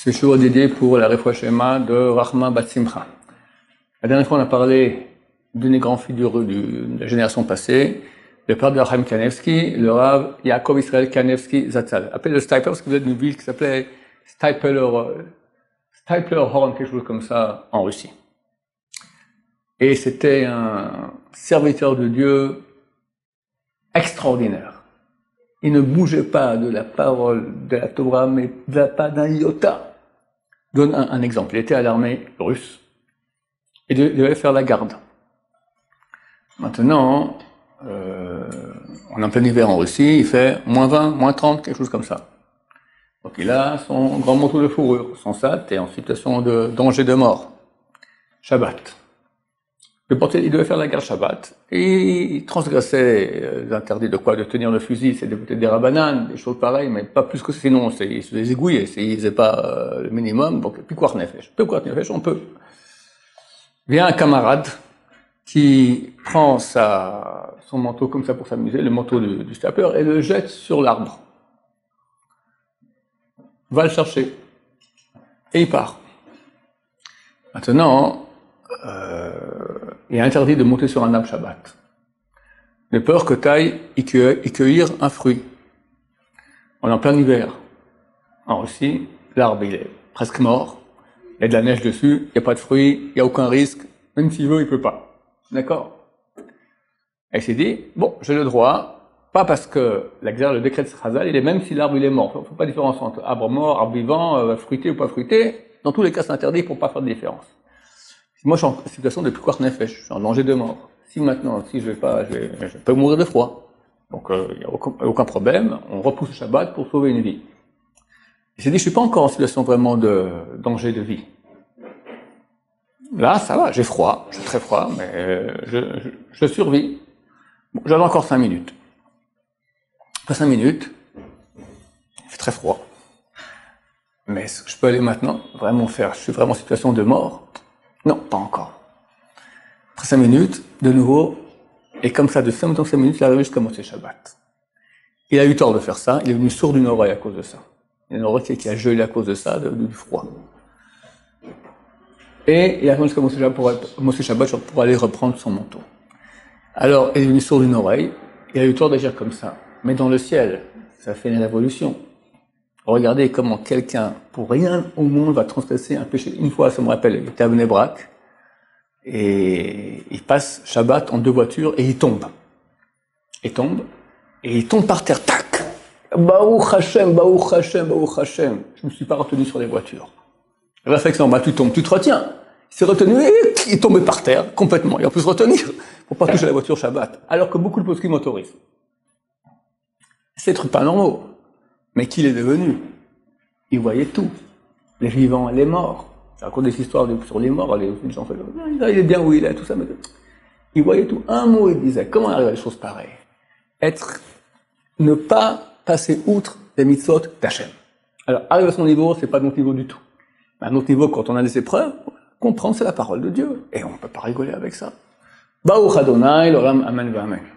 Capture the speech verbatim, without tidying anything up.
Ce jour dédié pour la Refoua Shema de Rahma Bat Simcha. La dernière fois, on a parlé d'une des grandes figures de la génération passée, le père de Chaim Kanevsky, le Rav Yaakov Israel Kanevsky Zatzal, appelé le Stipler parce qu'il venait d'une ville qui s'appelait Stipler, Stipler Horn, quelque chose comme ça, en Russie. Et c'était un serviteur de Dieu extraordinaire. Il ne bougeait pas de la parole de la Torah, mais pas d'un iota. Je donne un, un exemple. Il était à l'armée russe. Il devait faire la garde. Maintenant, euh, on est en plein hiver en Russie, il fait moins vingt, moins trente, quelque chose comme ça. Donc il a son grand manteau de fourrure, son sac, et en situation de danger de mort. Shabbat. Le portier, il devait faire la garde Shabbat, et il transgressait l'interdit de quoi? De tenir le fusil, c'est peut-être des rabananes, des choses pareilles, mais pas plus que ça, sinon c'est, il se les égouillait, il faisait pas euh, le minimum, donc puis quoi nefesh. Peu quoi nefesh, on peut. Vient un camarade qui prend sa, son manteau comme ça pour s'amuser, le manteau du, du stapler, et le jette sur l'arbre. Va le chercher. Et il part. Maintenant, euh, il est interdit de monter sur un arbre Shabbat. De peur que tu ailles y cueillir un fruit. On est en plein hiver. En Russie, l'arbre il est presque mort. Il y a de la neige dessus, il n'y a pas de fruits, il n'y a aucun risque. Même s'il veut, il ne peut pas. D'accord? Et il s'est dit, bon, j'ai le droit, pas parce que la guerre, le décret de Chazal, il est même si l'arbre il est mort. Il ne faut pas différencier entre arbre mort, arbre vivant, euh, fruité ou pas fruité. Dans tous les cas, c'est interdit pour ne pas faire de différence. Moi, je suis en situation de Pikuach Nefesh, je suis en danger de mort. Si maintenant, si je vais pas, je, vais, je peux mourir de froid. Donc, il euh, n'y a aucun, aucun problème, on repousse le Shabbat pour sauver une vie. Il s'est dit, je suis pas encore en situation vraiment de danger de vie. Là, ça va, j'ai froid, j'ai très froid, mais euh, je, je, je survis. Bon, j'avais encore cinq minutes. Après cinq minutes, il fait très froid. Mais est-ce que je peux aller maintenant, vraiment faire, je suis vraiment en situation de mort? Non, pas encore. Après cinq minutes, de nouveau, et comme ça, de cinq minutes en cinq minutes, il est arrivé jusqu'à Motzei Shabbat. Il a eu tort de faire ça, il est venu sourd d'une oreille à cause de ça. Il y a une oreille qui a gelé à cause de ça, de, du froid. Et il a arrivé jusqu'à Motzei Shabbat pour aller reprendre son manteau. Alors, il est venu sourd d'une oreille, il a eu tort d'agir comme ça. Mais dans le ciel, ça fait une révolution. Regardez comment quelqu'un, pour rien au monde, va transgresser un péché. Une fois, ça me rappelle, il était à Bnei Brak, et il passe Shabbat en deux voitures, et il tombe. Il tombe, et il tombe par terre, tac! Baruch Hashem, Baruch Hashem, Baruch Hashem. Je ne me suis pas retenu sur les voitures. Réflexion, bah tu tombes, tu te retiens. Il s'est retenu, et il est tombé par terre, complètement. Et en plus retenir, pour pas toucher la voiture Shabbat. Alors que beaucoup de poskim m'autorisent. C'est des trucs pas normaux. Mais qui il est devenu? Il voyait tout. Les vivants, les morts. Je raconte des histoires de, sur les morts, les gens font, il est bien où il est, tout ça, mais il voyait tout. Un mot, il disait, comment arriver à des choses pareilles? Être, ne pas passer outre les mitzvot d'Hachem. Alors, arriver à son niveau, c'est pas notre niveau du tout. Mais à notre niveau, quand on a des épreuves, comprendre, c'est la parole de Dieu. Et on peut pas rigoler avec ça. Baruch Adonai, l'olam, amen, amen.